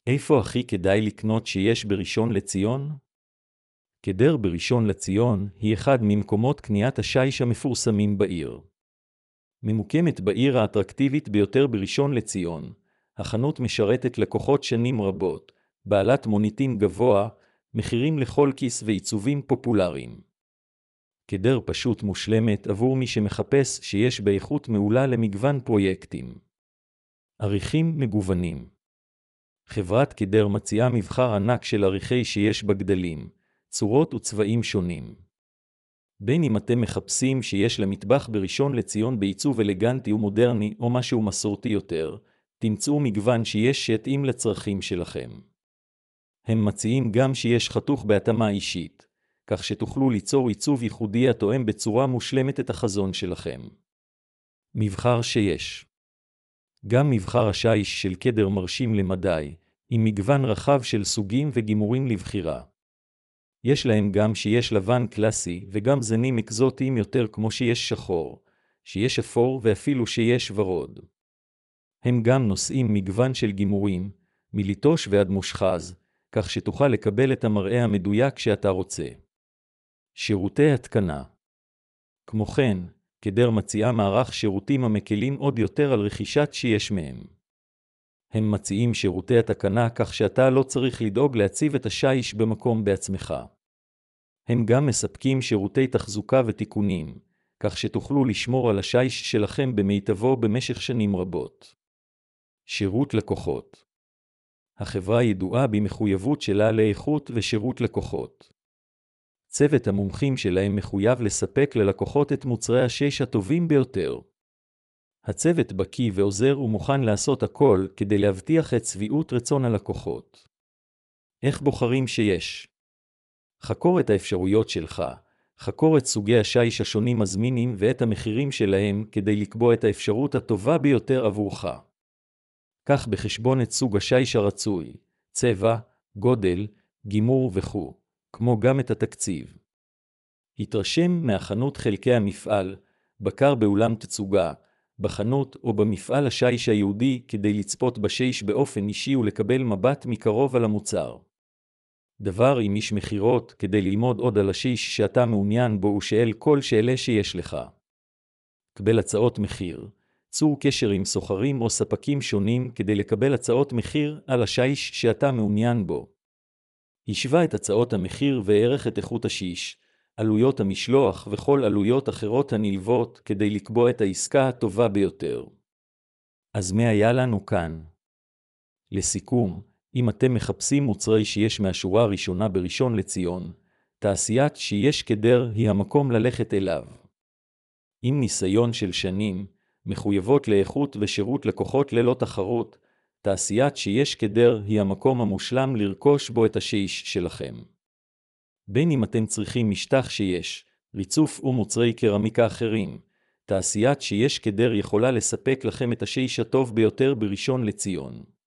איפה הכי כדאי לקנות שיש בראשון לציון? קדר בראשון לציון היא אחד ממקומות קניית השיש המפורסמים בעיר. ממוקמת בעיר האטרקטיבית ביותר בראשון לציון, החנות משרתת לקוחות שנים רבות, בעלת מוניטין גבוה, מחירים לכל כיס ועיצובים פופולריים. קדר פשוט מושלמת עבור מי שמחפש שיש באיכות מעולה למגוון פרויקטים. עריכים מגוונים. חברת קדר מציעה מבחר ענק של עריכי שיש בגדלים, צורות וצבעים שונים. בין אם אתם מחפשים שיש למטבח בראשון לציון בעיצוב אלגנטי ומודרני או משהו מסורתי יותר, תמצאו מגוון שיש שיתאים לצרכים שלכם. הם מציעים גם שיש חתוך בהתאמה אישית, כך שתוכלו ליצור עיצוב ייחודי התואם בצורה מושלמת את החזון שלכם. מבחר שיש. גם מבחר השיש של קדר מרשים למדי, עם מגוון רחב של סוגים וגימורים לבחירה. יש להם גם שיש לבן קלאסי וגם זנים אקזוטיים יותר כמו שיש שחור, שיש אפור ואפילו שיש ורוד. הם גם נושאים מגוון של גימורים, מליטוש ועד מושחז, כך שתוכל לקבל את המראה המדויק שאתה רוצה. שירותי התקנה. כמו כן, קדר מציעה מערך שירותים המקלים עוד יותר על רכישת שיש מהם. הם מציעים שירותי התקנה כך שאתה לא צריך לדאוג להציב את השיש במקום בעצמך. הם גם מספקים שירותי תחזוקה ותיקונים, כך שתוכלו לשמור על השיש שלכם במיטבו במשך שנים רבות. שירות לקוחות. החברה ידועה במחויבות שלה לאיכות ושירות לקוחות. צוות המומחים שלהם מחויב לספק ללקוחות את מוצרי השיש הטובים ביותר. הצוות בקי ועוזר ומוכן לעשות הכל כדי להבטיח את שביעות רצון הלקוחות. איך בוחרים שיש? חקור את האפשרויות שלך, חקור את סוגי השיש השונים הזמינים ואת המחירים שלהם כדי לקבוע את האפשרות הטובה ביותר עבורך. קח בחשבון את סוג השיש הרצוי, צבע, גודל, גימור וכו', כמו גם את התקציב. התרשם מהחנות חלקי המפעל, בקר באולם תצוגה, בחנות או במפעל השיש היהודי כדי לצפות בשיש באופן אישי ולקבל מבט מקרוב על המוצר. דבר עם איש מחירות כדי ללמוד עוד על השיש שאתה מעוניין בו ושאל כל שאלה שיש לך. קבל הצעות מחיר. צור קשר עם סוחרים או ספקים שונים כדי לקבל הצעות מחיר על השיש שאתה מעוניין בו. השווה את הצעות המחיר וערך את איכות השיש, עלויות המשלוח וכל עלויות אחרות הנלוות כדי לקבוע את העסקה הטובה ביותר. אז מה היה לנו כאן? לסיכום, אם אתם מחפשים מוצרי שיש מהשורה הראשונה בראשון לציון, תעשיית שיש קדר היא המקום ללכת אליו. עם ניסיון של שנים, מחויבות לאיכות ושירות לקוחות ללא תחרות, תעשיית שיש קדר היא המקום המושלם לרכוש בו את השיש שלכם. בין אם אתם צריכים משטח שיש, ריצוף ומוצרי קרמיקה אחרים, תעשיית שיש קדר יכולה לספק לכם את השיש הטוב ביותר בראשון לציון.